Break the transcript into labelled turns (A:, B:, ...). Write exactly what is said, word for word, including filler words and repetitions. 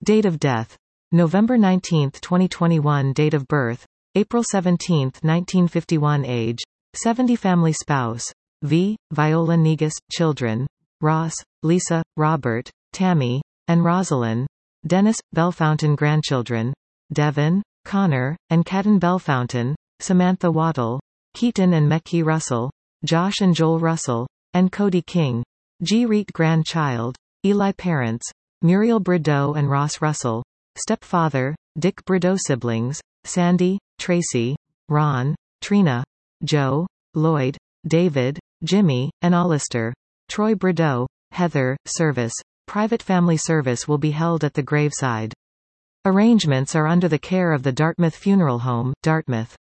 A: Date of death: November nineteenth twenty twenty-one. Date of birth: April seventeenth nineteen fifty-one. Age: seventy. Family spouse: V. Viola Negus. Children: Ross, Lisa, Robert, Tammy, and Rosalind. Dennis Bellefontaine. Grandchildren: Devin, Connor, and Caden Bellefontaine, Samantha Waddle, Keaton and Mekhi Russell, Josh and Joel Russell, and Cody King. G. Reet. Grandchild: Eli. Parents: Muriel Brideau and Ross Russell. Stepfather: Dick Brideau. Siblings: Sandy, Tracy, Ron, Trina, Joe, Lloyd, David, Jimmy, and Alistair. Troy Brideau. Heather. Service: Private family service will be held at the graveside. Arrangements are under the care of the Dartmouth Funeral Home, Dartmouth.